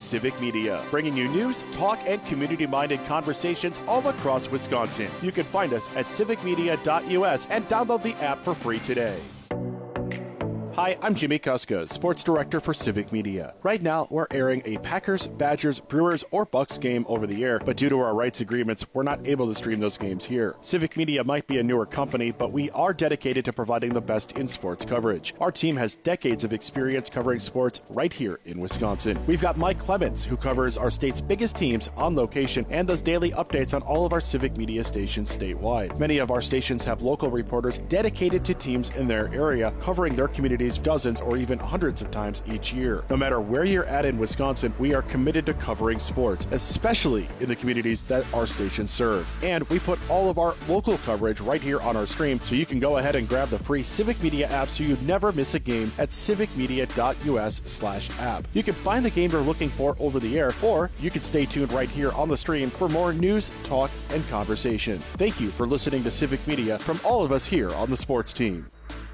Civic Media, bringing you news, talk, and community-minded conversations all across Wisconsin. You can find us at civicmedia.us and download the app for free today. Hi, I'm Jimmy Kuska, Sports Director for Civic Media. Right now, we're airing a Packers, Badgers, Brewers, or Bucks game over the air, but due to our rights agreements, we're not able to stream those games here. Civic Media might be a newer company, but we are dedicated to providing the best in sports coverage. Our team has decades of experience covering sports right here in Wisconsin. We've got Mike Clemens, who covers our state's biggest teams on location and does daily updates on all of our Civic Media stations statewide. Many of our stations have local reporters dedicated to teams in their area, covering their communities dozens or even hundreds of times each year. No matter where you're at in Wisconsin, we are committed to covering sports, especially in the communities that our stations serve. And we put all of our local coverage right here on our stream, so you can go ahead and grab the free Civic Media app so you never miss a game at civicmedia.us/app. You can find the game you're looking for over the air, or you can stay tuned right here on the stream for more news, talk, and conversation. Thank you for listening to Civic Media from all of us here on the sports team.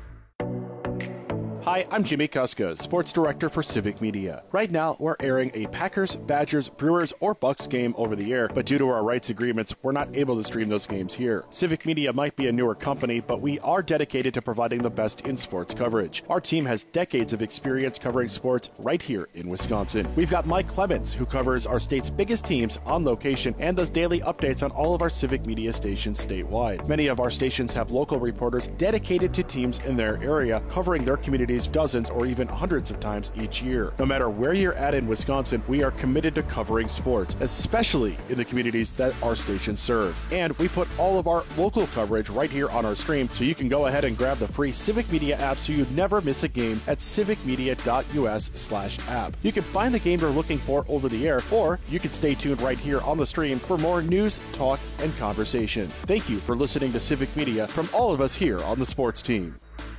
Hi, I'm Jimmy Kuska, Sports Director for Civic Media. Right now, we're airing a Packers, Badgers, Brewers, or Bucks game over the air, but due to our rights agreements, we're not able to stream those games here. Civic Media might be a newer company, but we are dedicated to providing the best in sports coverage. Our team has decades of experience covering sports right here in Wisconsin. We've got Mike Clemens, who covers our state's biggest teams on location and does daily updates on all of our Civic Media stations statewide. Many of our stations have local reporters dedicated to teams in their area, covering their communities dozens or even hundreds of times each year. No matter where you're at in Wisconsin, we are committed to covering sports, especially in the communities that our stations serve. And we put all of our local coverage right here on our stream, so you can go ahead and grab the free Civic Media app so you never miss a game at civicmedia.us/app. You can find the game you're looking for over the air, or you can stay tuned right here on the stream for more news, talk, and conversation. Thank you for listening to Civic Media from all of us here on the sports team.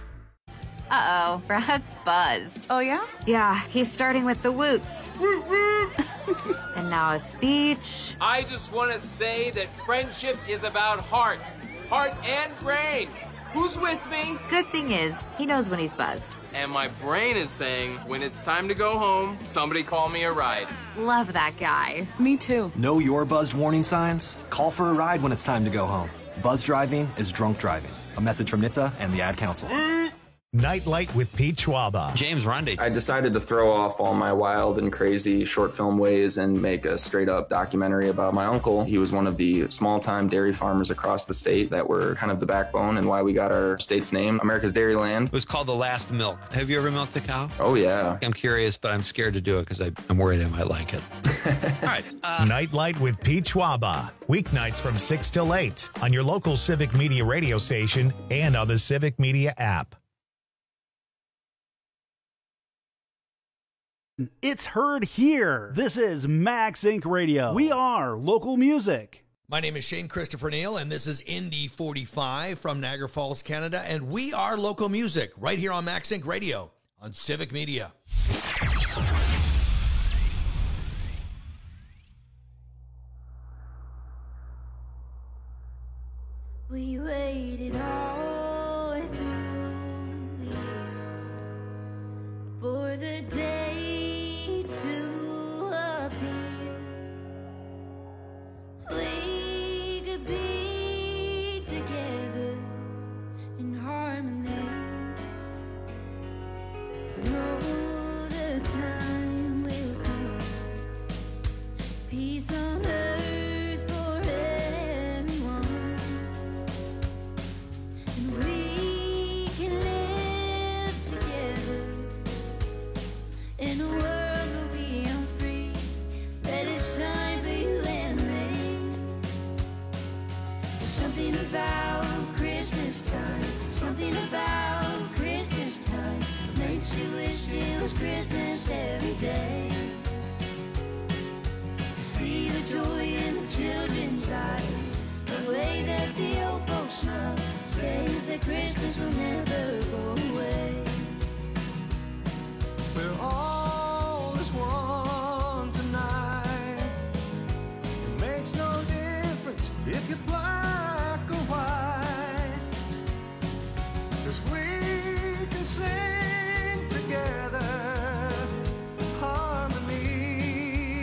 Uh-oh, Brad's buzzed. Oh, yeah? Yeah, he's starting with the woots. And now a speech. I just want to say that friendship is about heart and brain. Who's with me? Good thing is, he knows when he's buzzed. And my brain is saying, when it's time to go home, somebody call me a ride. Love that guy. Me too. Know your buzzed warning signs? Call for a ride when it's time to go home. Buzz driving is drunk driving. A message from NHTSA and the Ad Council. Nightlight with Pete Schwaba. James Rundy. I decided to throw off all my wild and crazy short film ways and make a straight up documentary about my uncle. He was one of the small time dairy farmers across the state that were kind of the backbone and why we got our state's name, America's Dairyland. It was called The Last Milk. Have you ever milked a cow? Oh, yeah. I'm curious, but I'm scared to do it because I'm worried I might like it. All right. Nightlight with Pete Schwaba. Weeknights from 6 till 8 on your local Civic Media radio station and on the Civic Media app. It's heard here. This is Max Inc. Radio. We are local music. My name is Shane Christopher Neal, and this is Indy 45 from Niagara Falls, Canada, and we are local music right here on Max Inc. Radio on Civic Media. We waited all through the year for the day to appear. We could be together in harmony. Know the time will come. Peace on earth for everyone. And we can live together in a world where we are free. Let it shine for you and me. There's something about Christmas time, something about Christmas time makes you wish it was Christmas every day. To see the joy in the children's eyes, the way that the old folks smile, says that Christmas will never go away. We're all as one tonight. It makes no difference if you're black or white, 'cause we can sing together, harmony.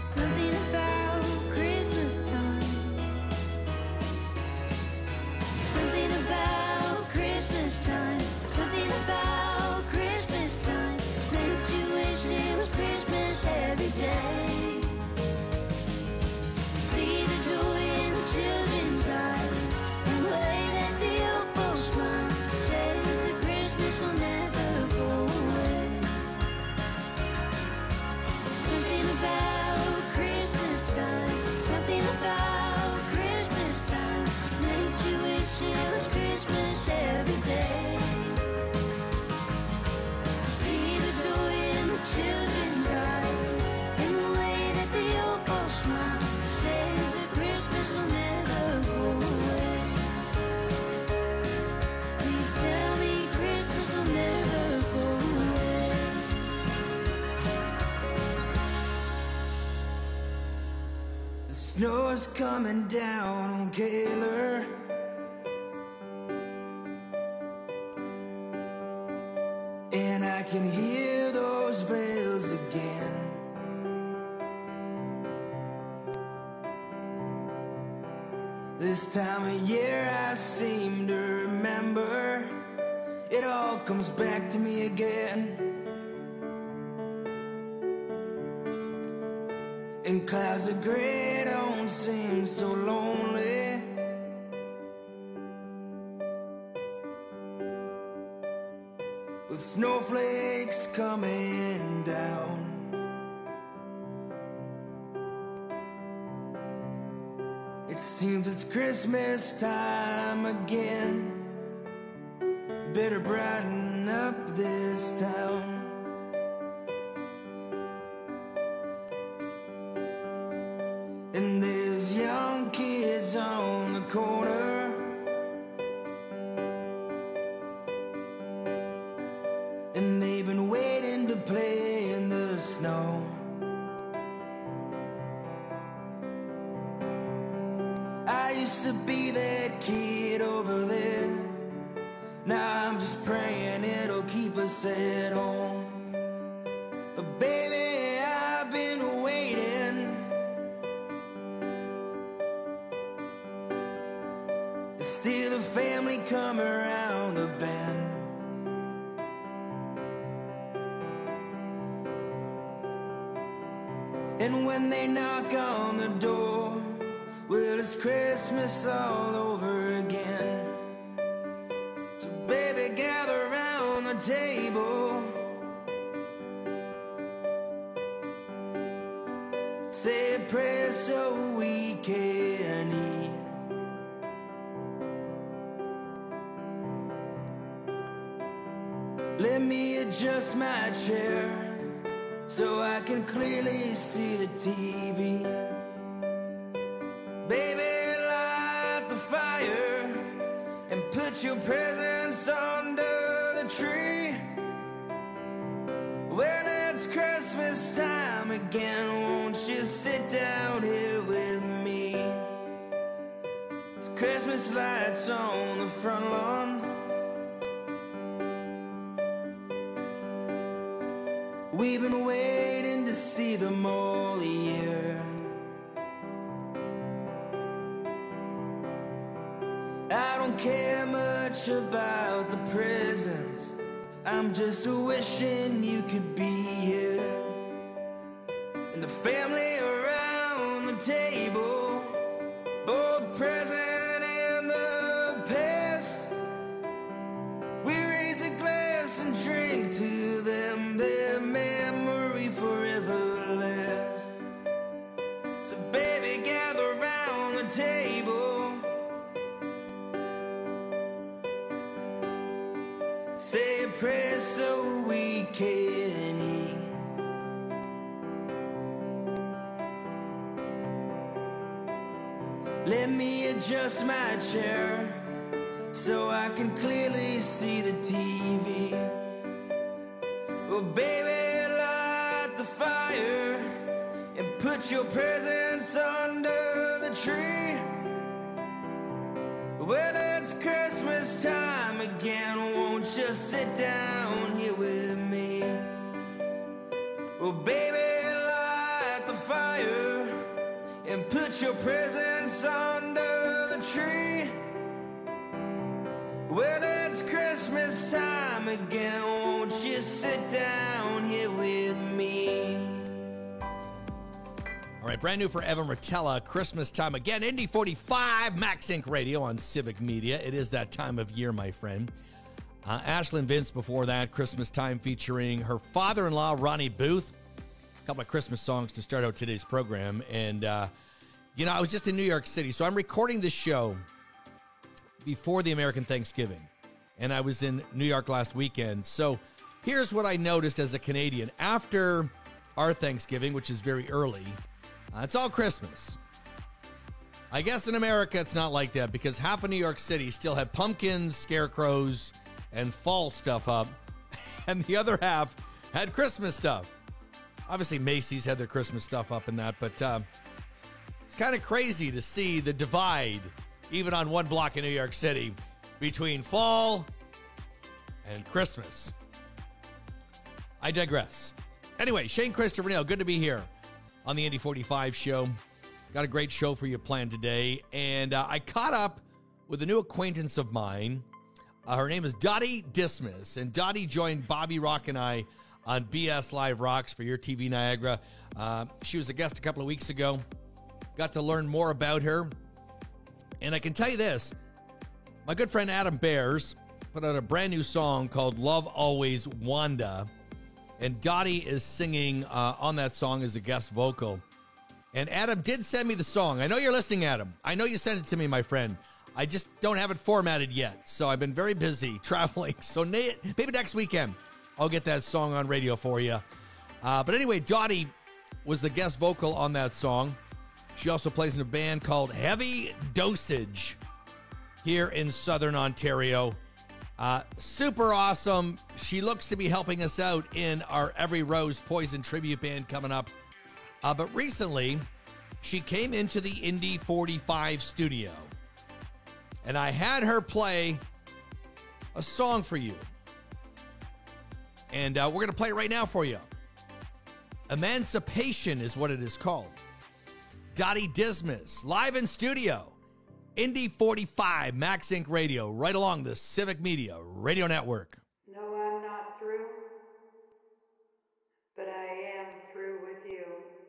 Something about Christmas time. Something about Christmas time. Something about Christmas time makes you wish it was Christmas every day. See the joy in the children's eyes, the way that the old folks smile, says that Christmas will never go away. Something about Christmas time, something about Christmas time makes you wish it was Christmas every day. See the joy in the children's eyes, and the way that the old folks smile, says that Christmas will never go away. Please tell me Christmas will never go away. The snow is coming down on Kaler. And I can hear those bells again. This time of year I seem to remember. It all comes back to me again. And clouds of gray don't seem so lonely. With snowflakes coming down. It seems it's Christmas time again. Better brighten up this town. And there's young kids on the corner. And they've been waiting to play in the snow. I used to be that kid over there. Now I'm just praying it'll keep us at home. But baby, I've been waiting to see the family come around the bend. And when they knock on the door, well, it's Christmas all over again. So baby, gather around the table. Say a prayer so we can eat. Let me adjust my chair so I can clearly see the TV. Baby, light the fire and put your presents under the tree. Well, it's Christmas time again, won't you sit down here with me? It's Christmas lights on the front lawn. We've been waiting to see them all year. I don't care much about the presents, I'm just wishing you could be here. And the family around the table, both present and the past, we raise a glass and drink to them, their memory forever lasts. So baby, gather around the table. Say a prayer so we can eat. Let me adjust my chair so I can clearly see the TV. Oh baby, light the fire and put your presents under the tree. Well, it's Christmas time again, won't you sit down here with me? Oh baby, light the fire put your presents under the tree. Well, it's Christmas time again. Won't you sit down here with me? All right, brand new for Evan Rotella, Christmas time again. Indy 45, Max Inc. Radio on Civic Media. It is that time of year, my friend. Ashlyn Vince before that, Christmas time, featuring her father-in-law, Ronnie Booth. A couple of Christmas songs to start out today's program. And, I was just in New York City, so I'm recording this show before the American Thanksgiving. And I was in New York last weekend. So here's what I noticed as a Canadian. After our Thanksgiving, which is very early, it's all Christmas. I guess in America it's not like that because half of New York City still had pumpkins, scarecrows, and fall stuff up. And the other half had Christmas stuff. Obviously Macy's had their Christmas stuff up and that, but it's kind of crazy to see the divide, even on one block in New York City, between fall and Christmas. I digress. Anyway, Shane Christopher Neal, good to be here on the Indy 45 show. Got a great show for you planned today. And I caught up with a new acquaintance of mine. Her name is Dottie Dismas. And Dottie joined Bobby Rock and I on BS Live Rocks for Your TV Niagara. She was a guest a couple of weeks ago. Got to learn more about her. And I can tell you this. My good friend Adam Bears put out a brand new song called Love Always Wanda. And Dottie is singing on that song as a guest vocal. And Adam did send me the song. I know you're listening, Adam. I know you sent it to me, my friend. I just don't have it formatted yet. So I've been very busy traveling. So maybe next weekend I'll get that song on radio for you. But anyway, Dottie was the guest vocal on that song. She also plays in a band called Heavy Dosage here in Southern Ontario. Super awesome. She looks to be helping us out in our Every Rose Poison tribute band coming up. But recently, she came into the Indy 45 studio. And I had her play a song for you. And we're going to play it right now for you. Emancipation is what it is called. Dottie Dismas, live in studio. Indy 45, Max Inc. Radio, right along the Civic Media Radio Network. No, I'm not through, but I am through with you.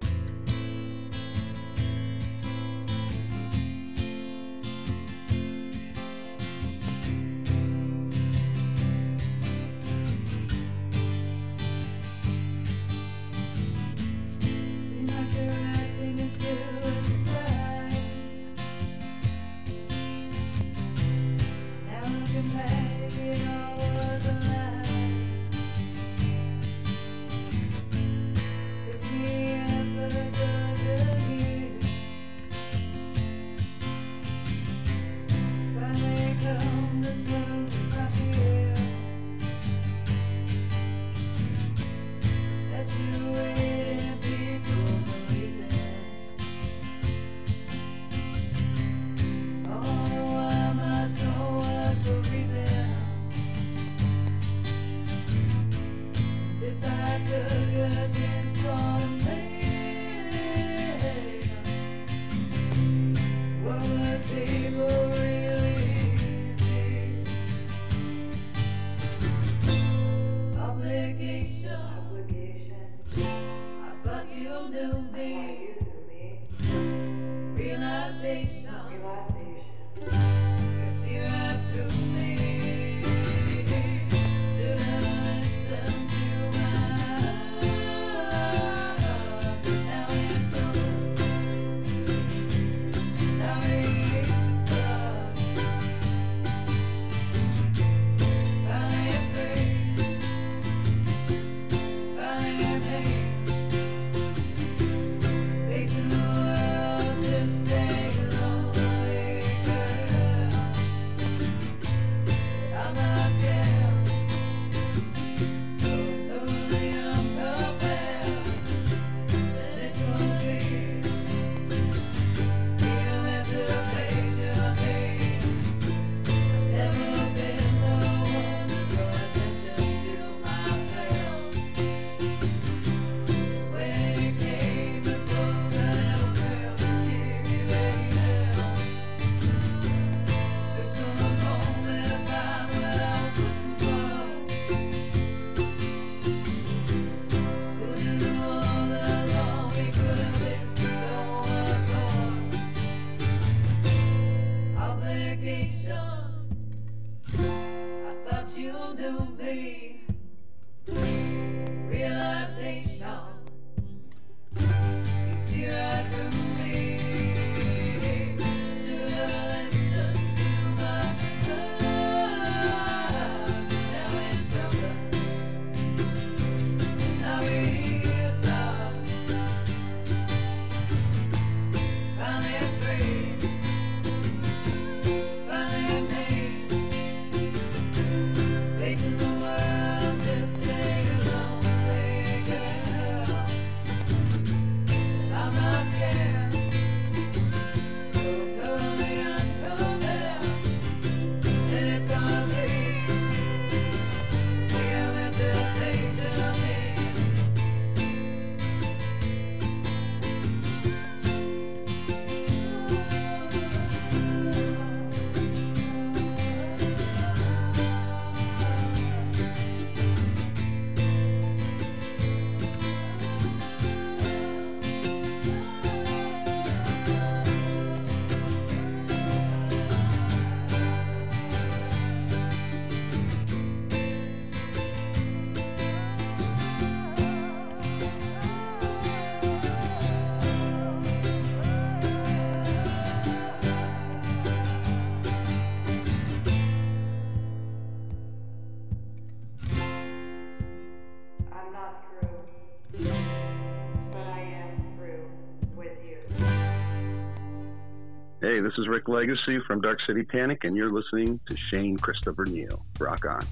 Seems like the right thing to do at the time. Now looking back, it all was a lie. Took me half a dozen years to finally come to terms with my fears. That you waited before the reason. Oh, why my soul was so reason. If I took a chance on me, what would people really see? Obligation. I thought you knew me. Realization. I see right through me. Should have listened to my heart. Now it's over. Now it's up. Finally free. Finally made. Hey, this is Rick Legacy from Dark City Panic, and you're listening to Shane Christopher Neal. Rock on.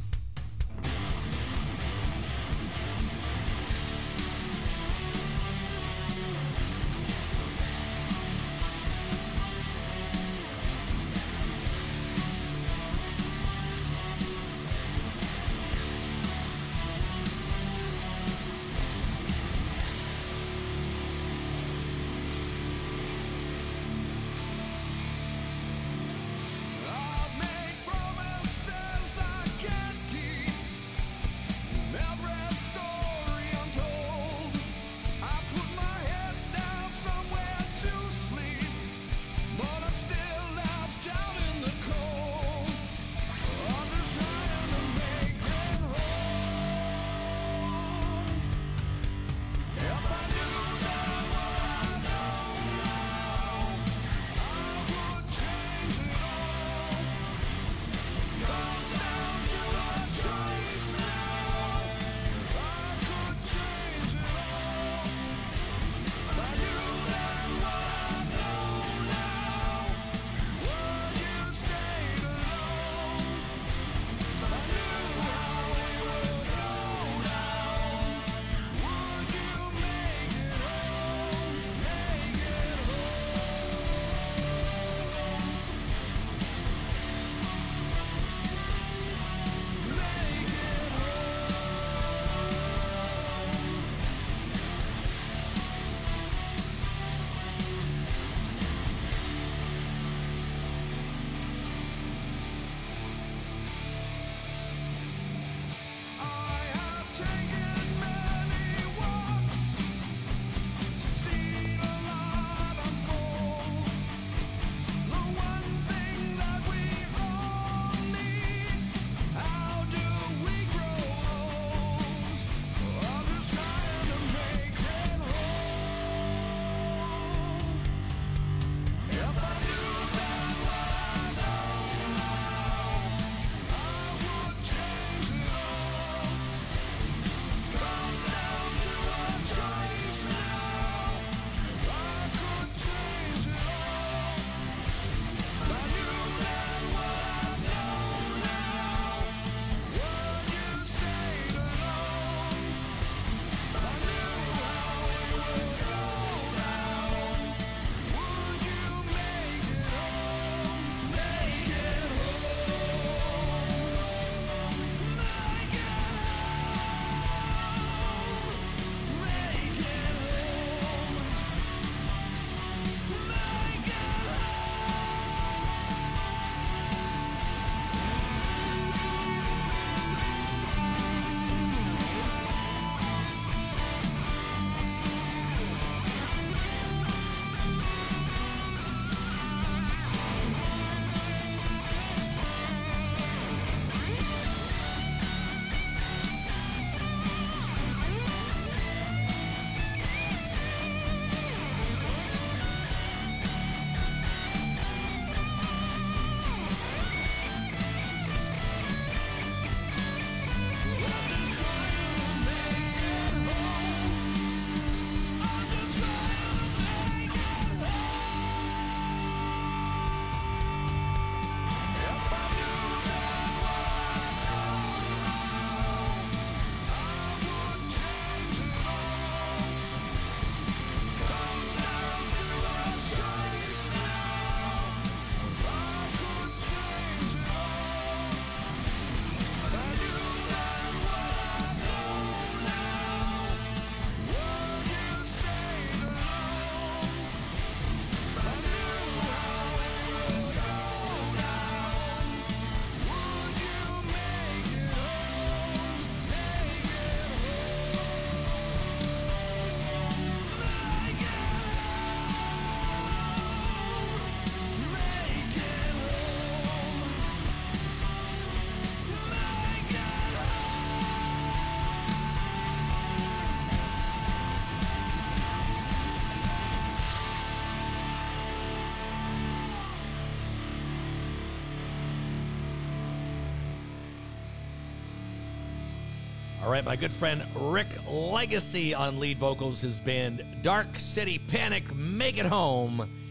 All right, my good friend Rick Legacy on lead vocals, his band Dark City Panic, Make It Home.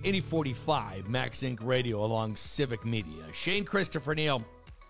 Indy 45, Max Inc. Radio along Civic Media. Shane Christopher Neal.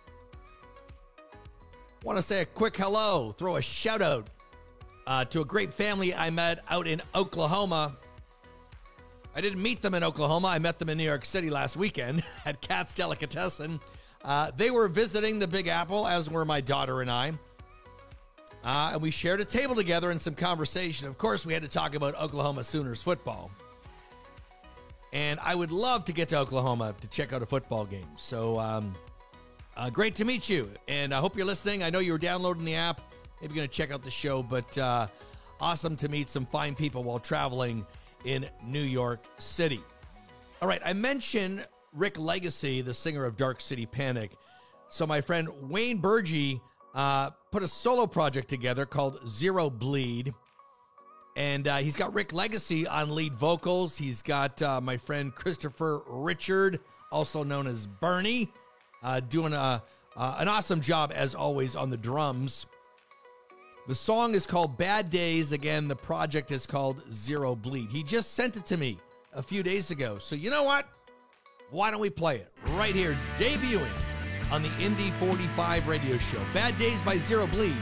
Want to say a quick hello, throw a shout out to a great family I met out in Oklahoma. I didn't meet them in Oklahoma. I met them in New York City last weekend at Katz Delicatessen. They were visiting the Big Apple, as were my daughter and I. And we shared a table together and some conversation. Of course, we had to talk about Oklahoma Sooners football. And I would love to get to Oklahoma to check out a football game. So great to meet you. And I hope you're listening. I know you were downloading the app. Maybe going to check out the show. But awesome to meet some fine people while traveling in New York City. All right, I mentioned Rick Legacy, the singer of Dark City Panic. So my friend Wayne Burgee put a solo project together called Zero Bleed. And he's got Rick Legacy on lead vocals. He's got my friend Christopher Richard, also known as Bernie, doing an awesome job, as always, on the drums. The song is called Bad Days. Again, the project is called Zero Bleed. He just sent it to me a few days ago. So you know what? Why don't we play it right here, debuting on the Indy 45 radio show. Bad Days by Zero Bleed.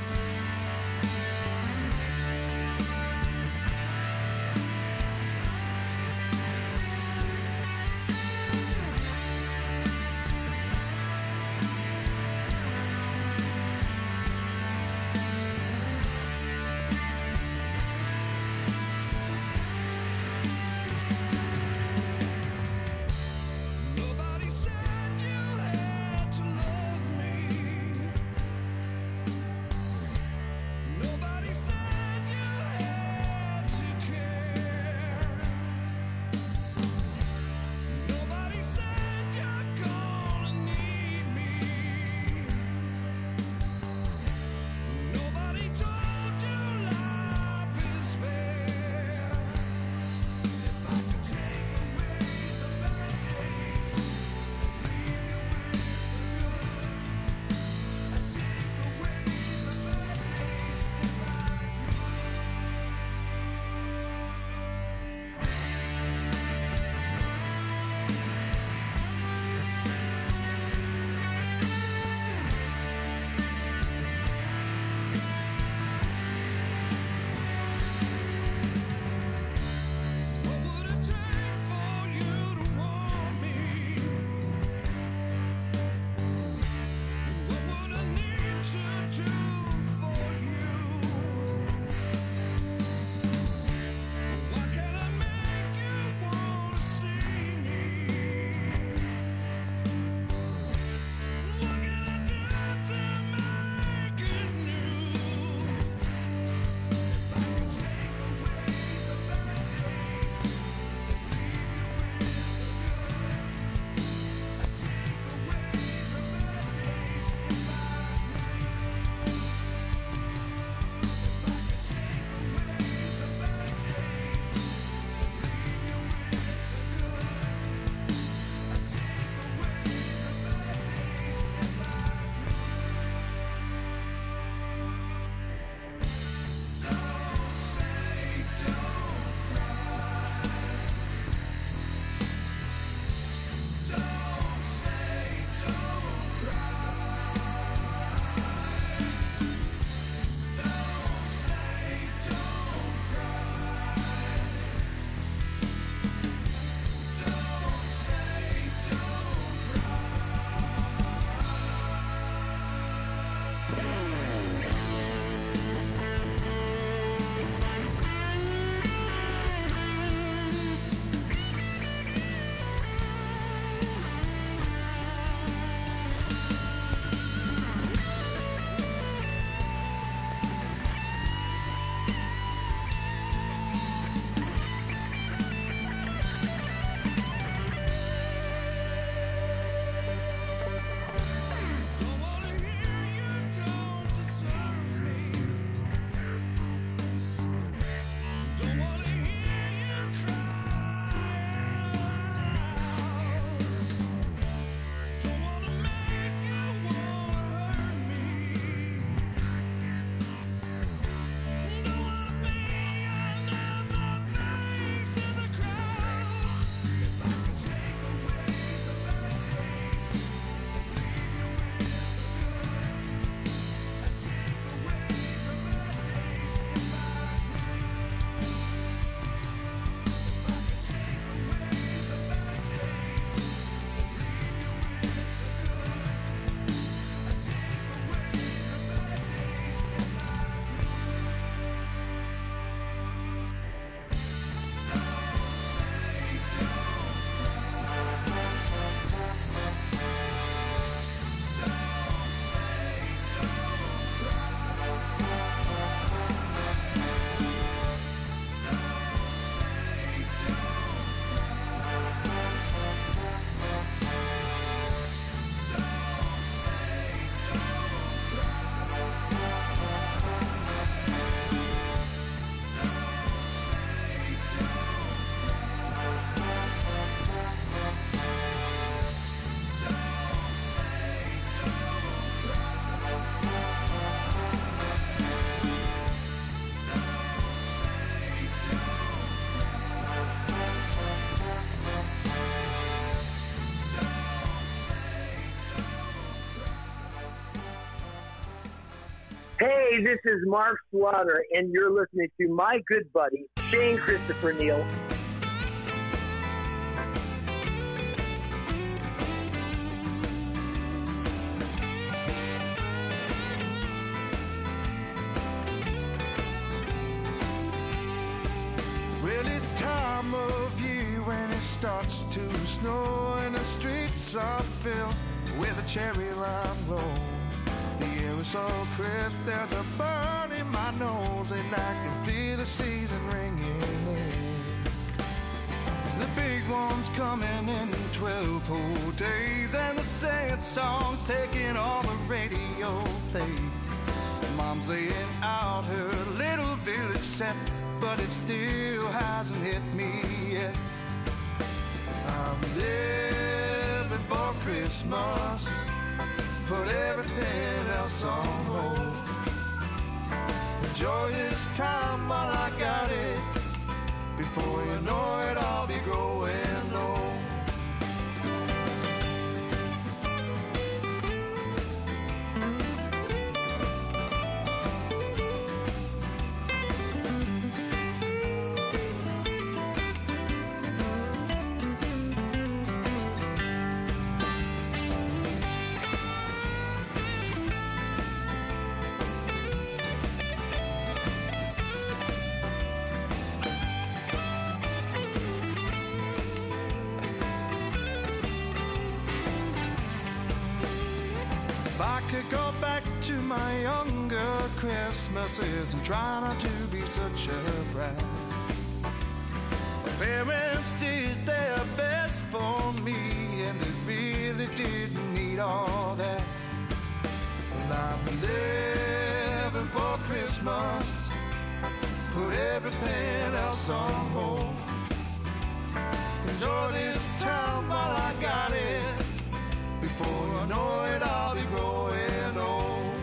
Hey, this is Mark Slaughter, and you're listening to my good buddy, Shane Christopher Neal. Well, it's time of year when it starts to snow and the streets are filled with a cherry lime glow. The air is so crisp, there's a burn in my nose, and I can feel the season ringing in. The big one's coming in 12 whole days, and the sad song's taking all the radio play. Mom's laying out her little village set, but it still hasn't hit me yet. I'm living for Christmas, put everything else on hold. Enjoy this time while I got it. Before you know it, I'll be growing old. If I could go back to my younger Christmases and try not to be such a brat. My parents did their best for me, and they really didn't need all that. Well, I'm living for Christmas, put everything else on hold. Enjoy this time while I got it. Before you know it, I'll be growing old.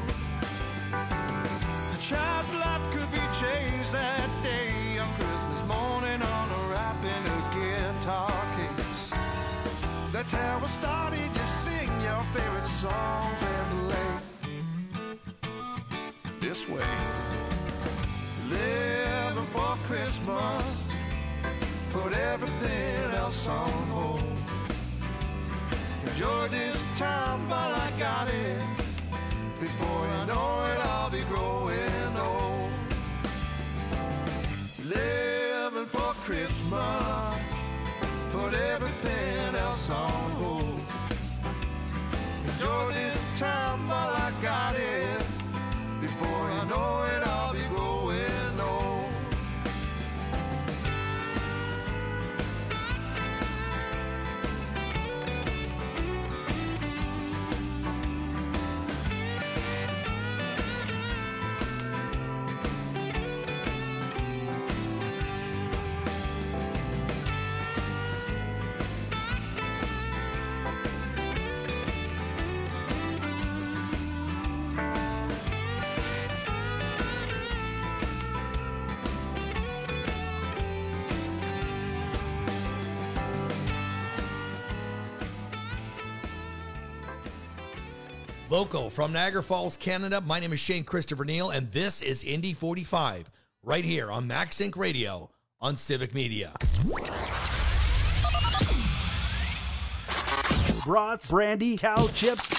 A child's life could be changed that day on Christmas morning on a rap in a guitar case. That's how I started to sing your favorite songs and play this way. Living for Christmas, put everything else on hold. Enjoy this time while I got it. Before you know it, I'll be growing old. Living for Christmas, put everything else on hold. Enjoy this time while I got it. Before you know it, I'll be growing old. Local from Niagara Falls, Canada, my name is Shane Christopher Neal, and this is Indy 45, right here on Max Inc. Radio on Civic Media. Brats, brandy, cow chips,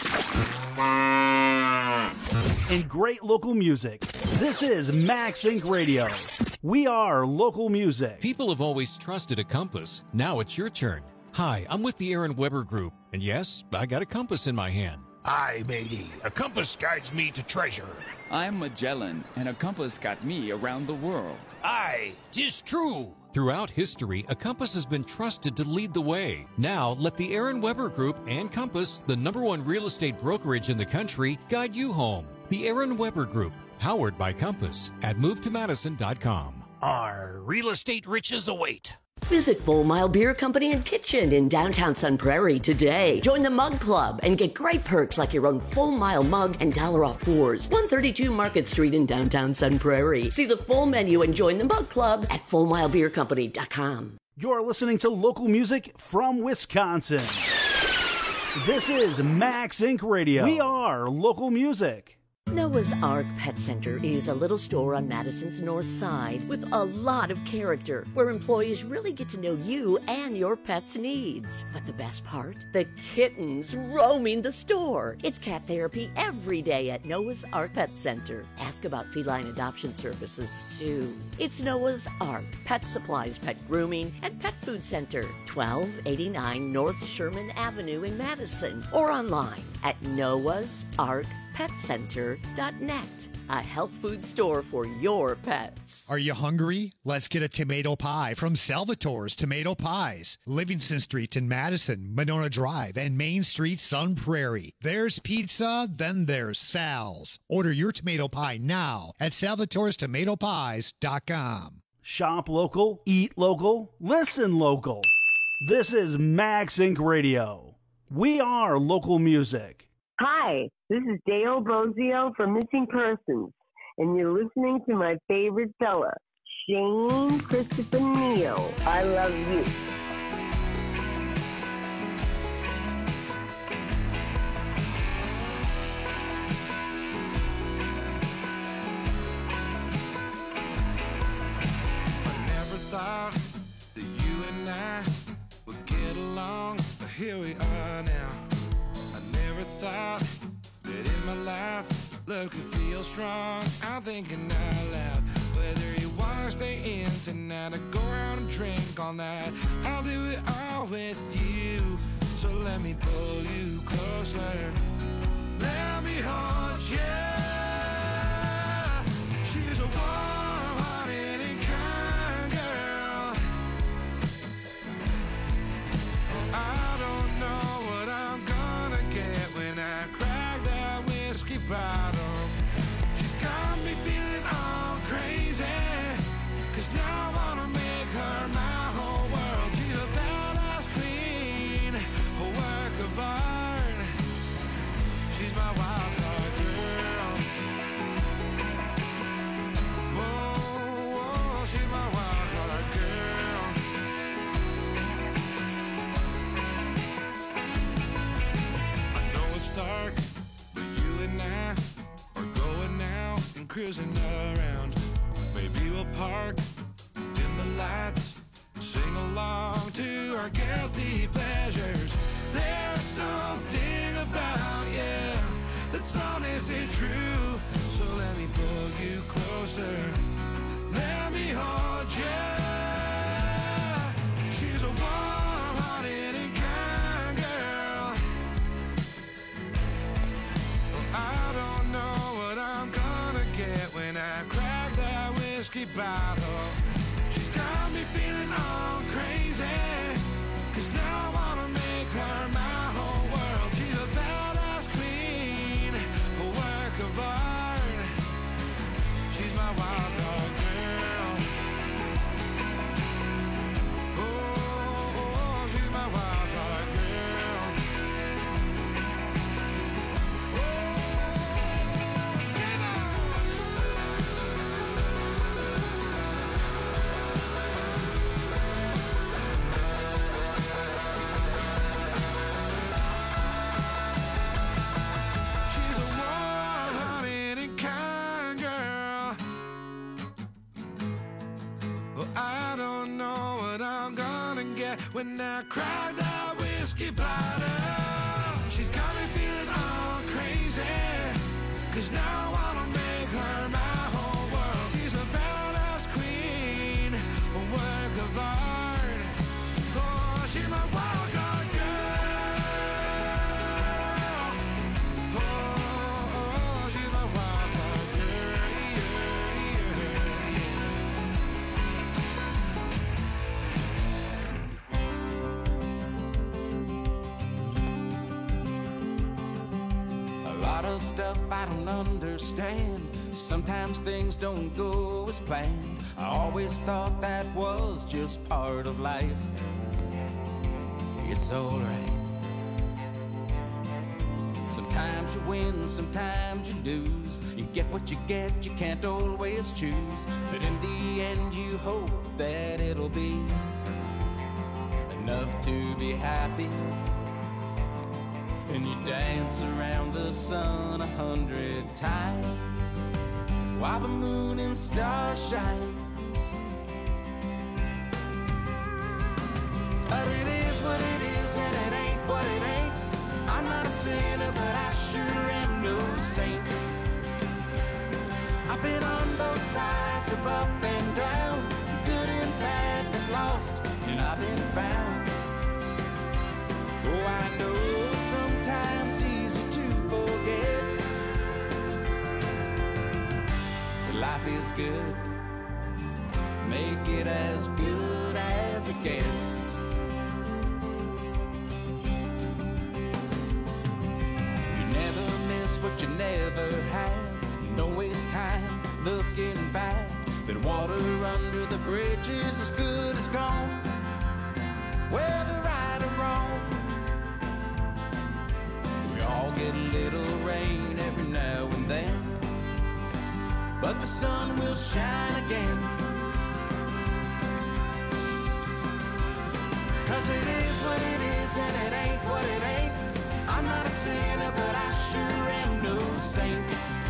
and great local music. This is Max Inc. Radio. We are local music. People have always trusted a compass. Now it's your turn. Hi, I'm with the Aaron Weber Group, and yes, I got a compass in my hand. Aye, matey. A compass guides me to treasure. I'm Magellan, and a compass got me around the world. Aye, 'tis true. Throughout history, a compass has been trusted to lead the way. Now, let the Aaron Weber Group and Compass, the #1 real estate brokerage in the country, guide you home. The Aaron Weber Group, powered by Compass, at MoveToMadison.com. Our real estate riches await. Visit Full Mile Beer Company and Kitchen in downtown Sun Prairie today. Join the Mug Club and get great perks like your own Full Mile mug and $1 off pours. 132 Market Street in downtown Sun Prairie. See the full menu and join the Mug Club at FullMileBeerCompany.com. You're listening to local music from Wisconsin. This is Max Inc. Radio. We are local music. Noah's Ark Pet Center is a little store on Madison's north side with a lot of character where employees really get to know you and your pet's needs. But the best part? The kittens roaming the store. It's cat therapy every day at Noah's Ark Pet Center. Ask about feline adoption services, too. It's Noah's Ark Pet Supplies, Pet Grooming, and Pet Food Center, 1289 North Sherman Avenue in Madison, or online at noahsarkpetcenter.net. A health food store for your pets. Are you hungry? Let's get a tomato pie from Salvatore's Tomato Pies. Livingston Street in Madison, Monona Drive, and Main Street, Sun Prairie. There's pizza, then there's Sal's. Order your tomato pie now at salvatorestomatopies.com. Shop local, eat local, listen local. This is Max Inc. Radio. We are local music. Hi, this is Dale Bozio from Missing Persons, and you're listening to my favorite fella, Shane Christopher Neal. I love you. I never thought that you and I would get along, but here we are now. I never thought that in my life love could feel strong. I'm thinking out loud, whether you wanna stay in tonight or go out and drink all night, I'll do it all with you. So let me pull you closer, let me hold you. She's a warm-hearted and kind girl. I don't know what I'm gonna get when I crack that whiskey bottle. She's got me feeling all crazy, 'cause now I wanna make her my whole world. She's a badass queen, a work of art. She's my wild card girl. Whoa, whoa, she's my wild card girl. I know it's dark, but you and I are going out and cruising around. Maybe we'll park, dim the lights, sing along to our guilty pleasures. There's something about you that's honest and true. So let me pull you closer, let me hold you. She's a warm-hearted and kind girl. I don't know what I'm gonna get when I crack that whiskey bottle. She's got me feeling all crazy, 'cause now I wanna make her my whole world. She's a badass queen, a work of art. She's my wild card girl. Oh, oh, she's my wild card girl. She's a warm-hearted and kind girl. Well, I don't know what I'm gonna get when I crack that whiskey bottle. She's got me feeling all crazy, 'cause now I wanna make her my whole world. She's a badass queen, a work of art. Oh, she's my wild card girl. Oh, oh, she's my wild card girl. A lot of stuff I don't understand. Sometimes things don't go as planned. I always thought that was just part of life. It's alright. Sometimes you win, sometimes you lose. You get what you get, you can't always choose. But in the end you hope that it'll be enough to be happy. and you dance around the sun 100 times while the moon and stars shine. But it is what it is and it ain't what it ain't. I'm not a sinner, but I sure am no saint. I've been on both sides of up and down, good and bad, been lost, and I've been found. Oh, I know it's sometimes easy to forget, but life is good. Make it as good as it gets. You never miss what you never had. Don't waste time looking back. Then water under the bridge is as good as gone, whether right or wrong. We all get a little rain every now and then, but the sun will shine again. 'Cause it is what it is and it ain't what it ain't. I'm not a sinner, but I sure am no saint.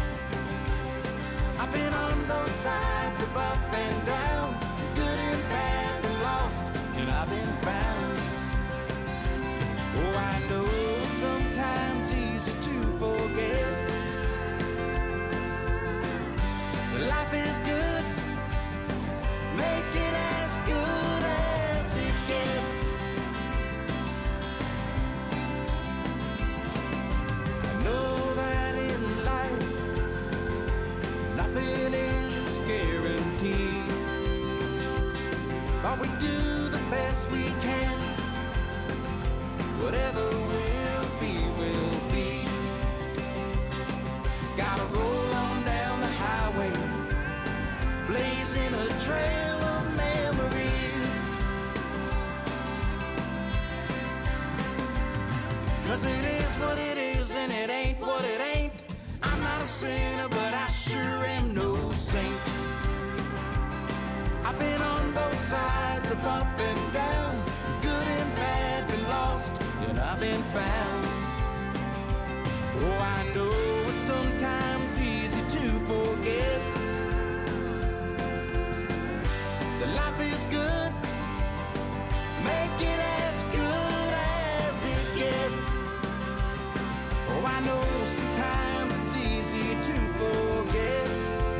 I've been on both sides of up and down, good and bad, been lost, and I've been found. Oh, I know it's sometimes easy to forget, but life is good. Make it as good as it gets. I know that in life nothing is guaranteed, but we do the best we can. Whatever will be, will be. Gotta roll on down the highway, blazing a trail of memories. 'Cause it is what it is and it ain't what it ain't. I'm not a sinner, but I sure am no saint. I've been on both sides of up and down, good and bad, been lost, and I've been found. Oh, I know it's sometimes easy to forget that life is good. Make it as good as it gets. Oh, I know sometimes it's easy to forget.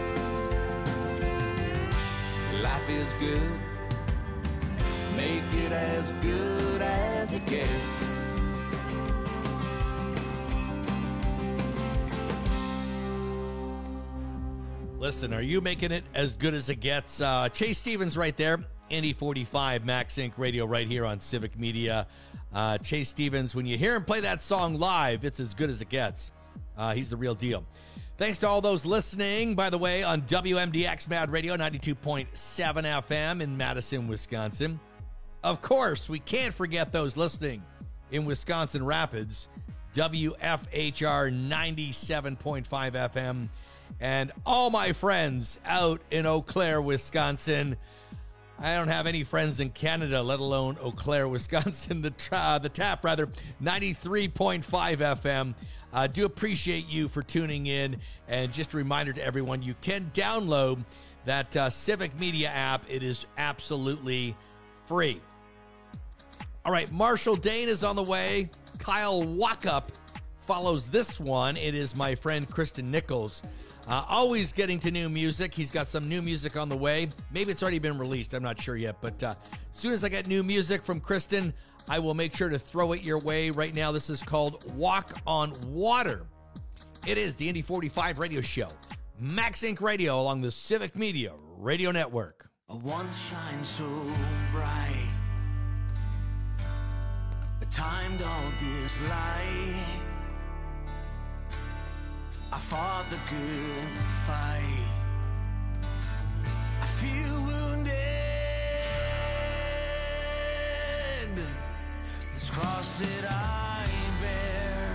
Life is good. Make it as good as it gets. Listen, are you making it as good as it gets? Chase Stevens right there, Indy 45, Max Inc. Radio right here on Civic Media. Chase Stevens, when you hear him play that song live, it's as good as it gets. He's the real deal. Thanks to all those listening, by the way, on WMDX Mad Radio, 92.7 FM in Madison, Wisconsin. Of course, we can't forget those listening in Wisconsin Rapids, WFHR 97.5 FM. And all my friends out in Eau Claire, Wisconsin. I don't have any friends in Canada, let alone Eau Claire, Wisconsin. The tap, 93.5 FM. Do appreciate you for tuning in. And just a reminder to everyone, you can download that Civic Media app. It is absolutely free. All right, Marshall Dane is on the way. Kyle Walkup follows this one. It is my friend Kristen Nichols. Always getting to new music. He's got some new music on the way. Maybe it's already been released. I'm not sure yet. But as soon as I get new music from Kristen, I will make sure to throw it your way. Right now, this is called Walk on Water. It is the Indy 45 radio show. Max Inc. Radio along the Civic Media Radio Network. Once shine so bright, timed all this light. I fought the good fight. I feel wounded. This cross that I bear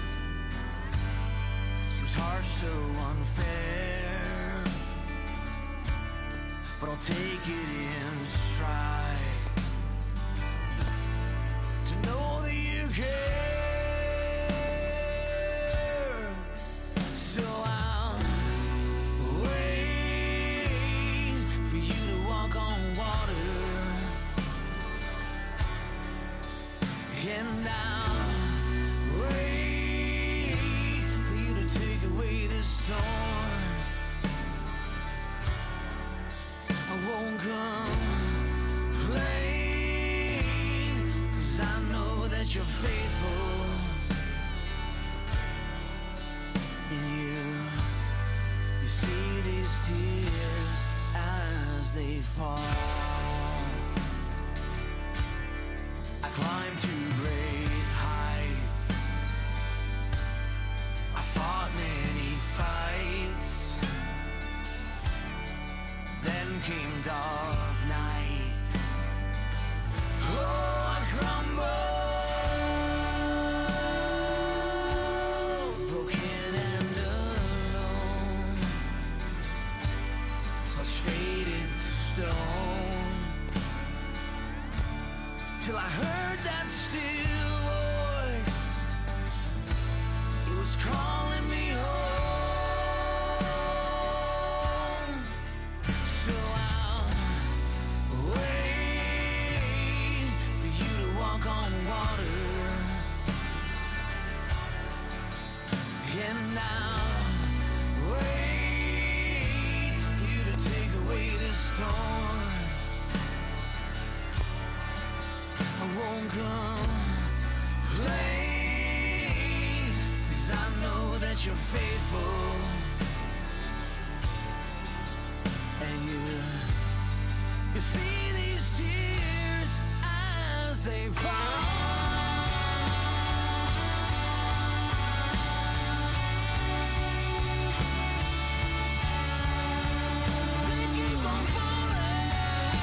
seems harsh, so unfair, but I'll take it in stride to know that you care. And I'll wait for you to take away this storm. I won't complain, 'cause I know that you're faithful. And you see these tears as they fall. I climbed to great heights. I fought many fights. Then came dark nights. Oh, I crumbled, broken and alone, flesh faded to stone, till I heard that still voice. It was calling me home. So I'll wait for you to walk on water. And I'll wait for you to take away this storm. I won't complain, 'cause I know that you're faithful. And you see these tears as they fall. They keep on falling.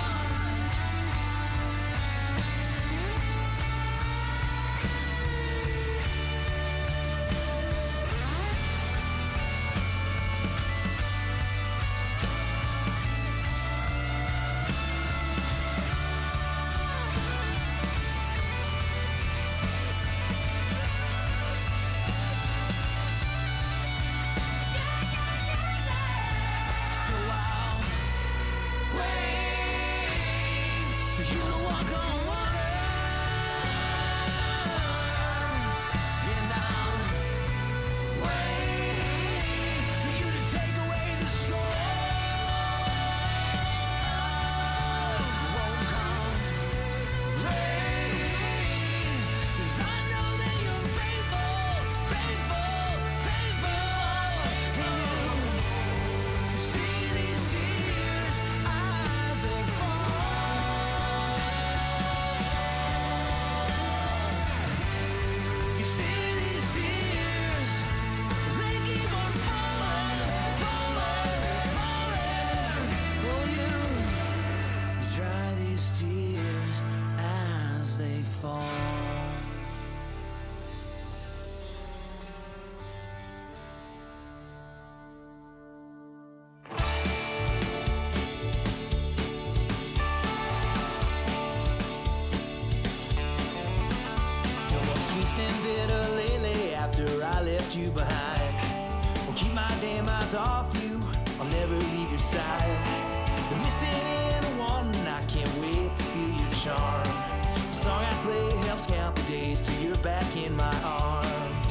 You behind. Won't keep my damn eyes off you. I'll never leave your side. The missing in the one, I can't wait to feel your charm. The song I play helps count the days till you're back in my arms.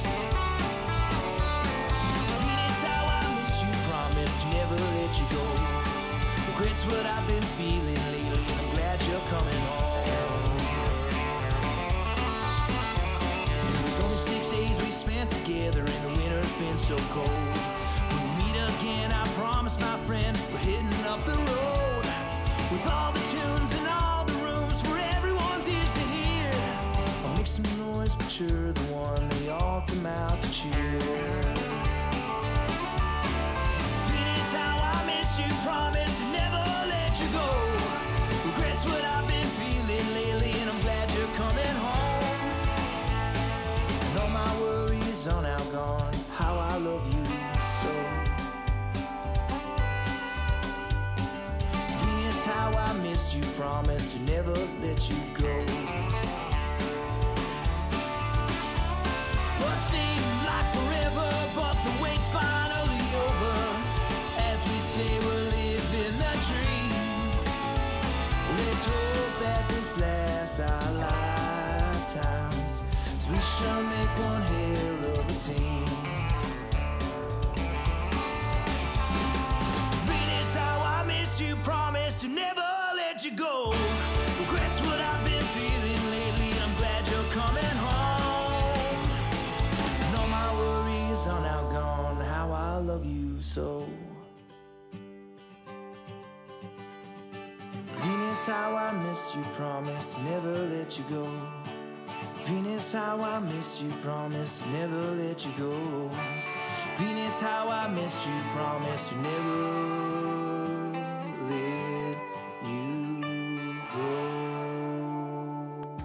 Feeling's how I miss you, promised to never let you go. Regret's what I've been feeling lately, and I'm glad you're coming home. It was only 6 days we spent together, and the winter's been so cold. When we meet again, I promise, my friend, we're hitting up the road with all the tunes and all the rooms for everyone. We sure make one hell of a team. Venus, how I missed you, promised to never let you go. Regrets what I've been feeling lately, I'm glad you're coming home. And all my worries are now gone, how I love you so. Venus, how I missed you, promised to never let you go. Venus, how I missed you, promised to never let you go. Venus, how I missed you, promised to never let you go.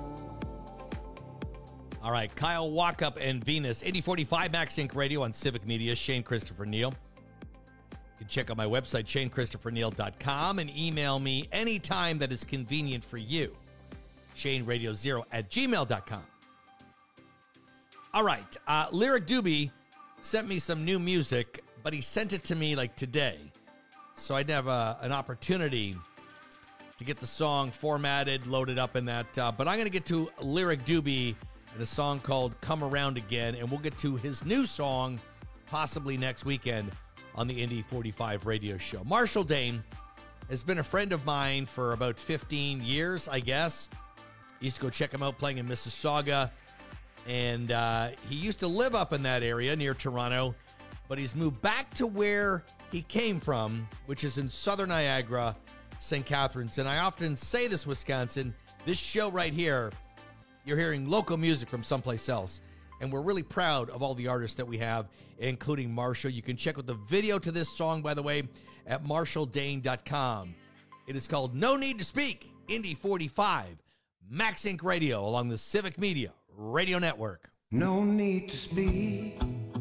All right, Kyle Walkup and Venus, 8045 Max Inc. Radio on Civic Media. Shane Christopher Neal. You can check out my website, ShaneChristopherNeal.com, and email me anytime that is convenient for you. ShaneRadio0@gmail.com. All right, Lyric Doobie sent me some new music, but he sent it to me like today. So I'd have an opportunity to get the song formatted, loaded up in that. But I'm going to get to Lyric Doobie and a song called Come Around Again, and we'll get to his new song possibly next weekend on the Indy 45 radio show. Marshall Dane has been a friend of mine for about 15 years, I guess. I used to go check him out playing in Mississauga, and he used to live up in that area near Toronto, but he's moved back to where he came from, which is in southern Niagara, St. Catharines. And I often say this, Wisconsin, this show right here, you're hearing local music from someplace else. And we're really proud of all the artists that we have, including Marshall. You can check out the video to this song, by the way, at marshalldane.com. It is called No Need to Speak, Indy 45, Max Inc. Radio, along the Civic Media Radio Network. No need to speak.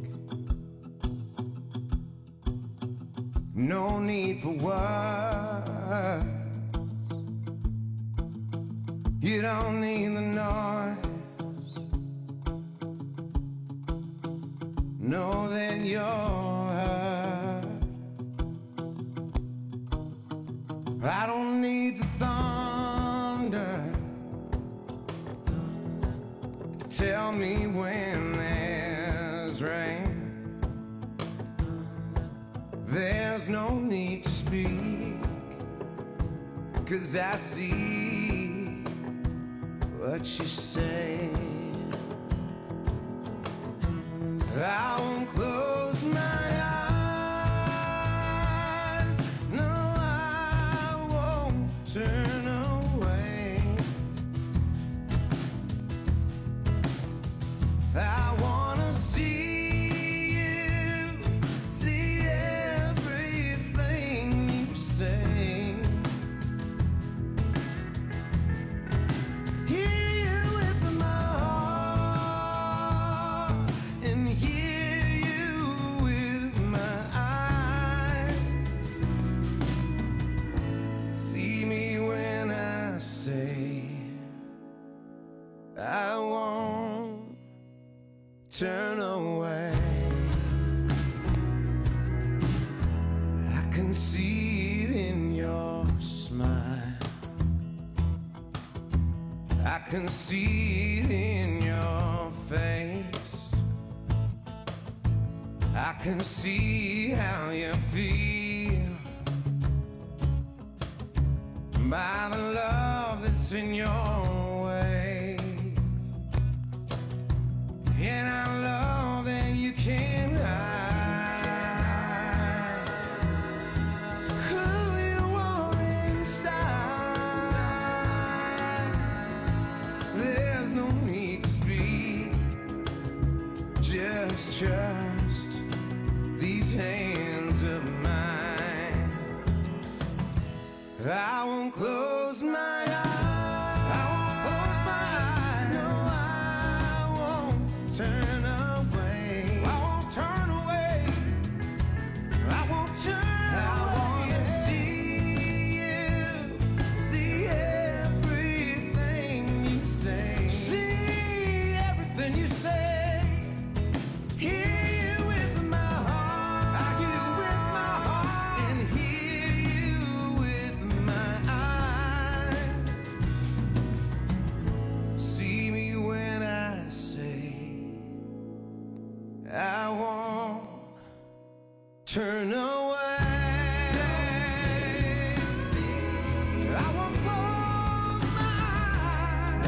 No need for words. You don't need the noise. Know that you're hurt. I don't need the thunder to tell me when there's rain. There's no need to speak, 'cause I see what you say. I won't close my eyes. No, I won't turn away. I wanna see you, see everything you say. Hear you with my heart and hear you with my eyes. See me when I say I won't turn away. I can see it in your smile. I can see it in your face. I can see how you feel by the love that's in your way. And I love that you can't hide who you are inside. There's no need to speak, just trust these hands of mine. I won't close my eyes. I won't close my eyes. No, I won't turn away. I won't turn away. I won't turn away. I wanna see you, see everything you say. See everything you say. Hear you with my heart. I hear you with my heart and hear you with my eyes. turn away. I won't close my eyes.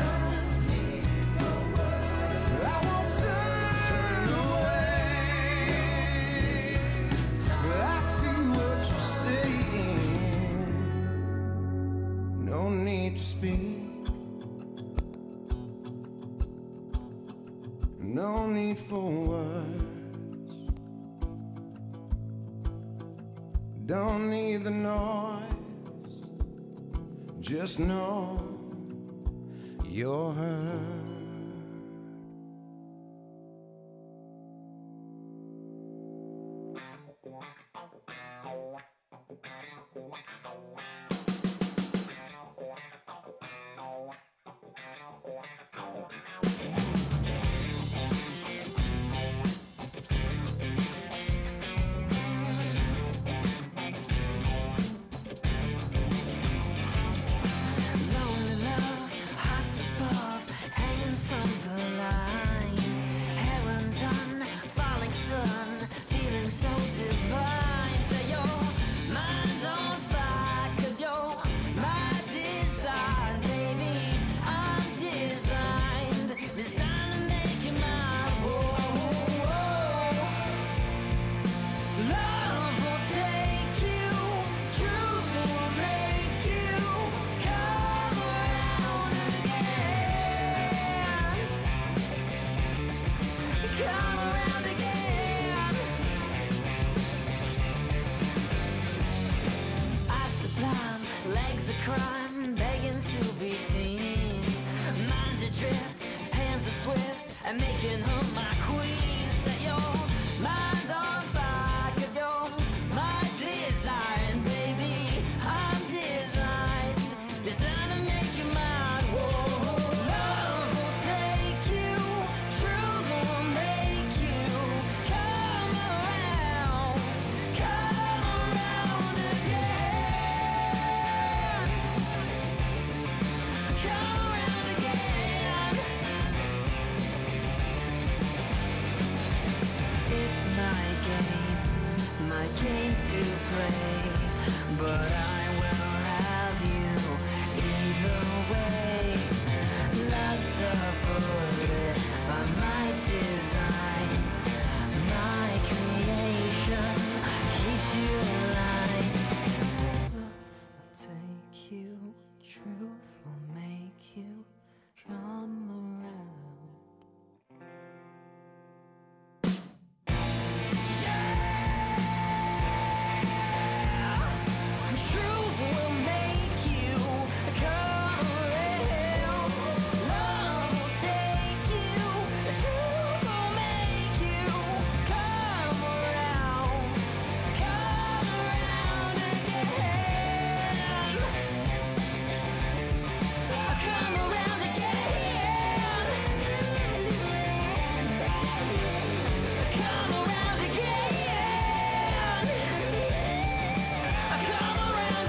I won't turn away. I see what you're saying. No need to speak. No need for words. Don't need the noise. Just know you're heard. Crime begging to be seen, mind adrift, hands are swift, and making her my queen. Set your mind on fire, 'cause you're my design, baby. I'm designed to make you mine. Whoa, love will take you, truth will make you come around again. My game to play, but I will have you either way. Love's a bullet by my design, my creation keeps you alive. Love will take you, truth will make you come around. Truth will make you come around. Love will take you. Truth will make you come around. Come around again. Come around again. Come around again. Come around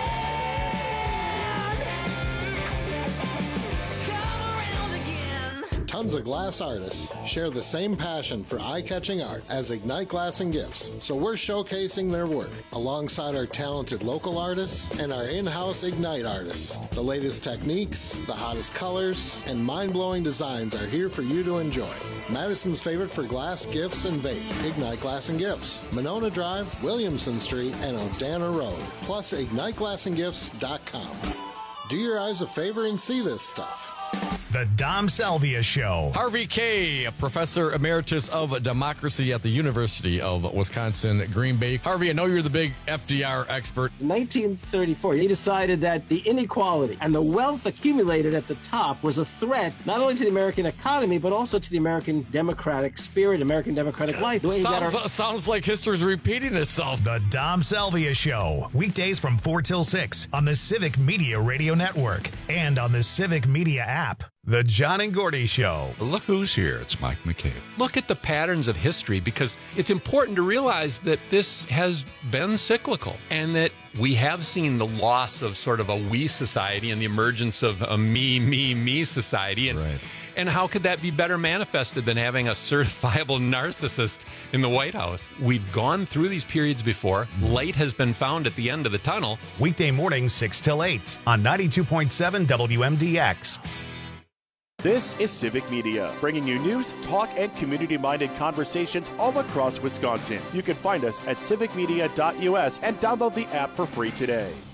again. Tons of glass artists share the same passion for eye-catching art as Ignite Glass and Gifts, so we're showcasing their work alongside our talented local artists and our in-house Ignite artists. The latest techniques, the hottest colors, and mind-blowing designs are here for you to enjoy. Madison's favorite for glass, gifts, and vape, Ignite Glass and Gifts, Monona Drive, Williamson Street, and Odana Road, plus IgniteGlassandGifts.com. Do your eyes a favor and see this stuff. The Dom Salvia Show. Harvey Kaye, Professor Emeritus of Democracy at the University of Wisconsin, Green Bay. Harvey, I know you're the big FDR expert. In 1934, he decided that the inequality and the wealth accumulated at the top was a threat not only to the American economy, but also to the American democratic spirit, American democratic life. The way Sounds like history's repeating itself. The Dom Salvia Show. Weekdays from 4 till 6 on the Civic Media Radio Network and on the Civic Media app. The John and Gordy Show. Look who's here. It's Mike McCabe. Look at the patterns of history, because it's important to realize that this has been cyclical and that we have seen the loss of sort of a we society and the emergence of a me society. And how could that be better manifested than having a certifiable narcissist in the White House? We've gone through these periods before. Light has been found at the end of the tunnel. Weekday mornings 6 till 8 on 92.7 WMDX. This is Civic Media, bringing you news, talk, and community-minded conversations all across Wisconsin. You can find us at civicmedia.us and download the app for free today.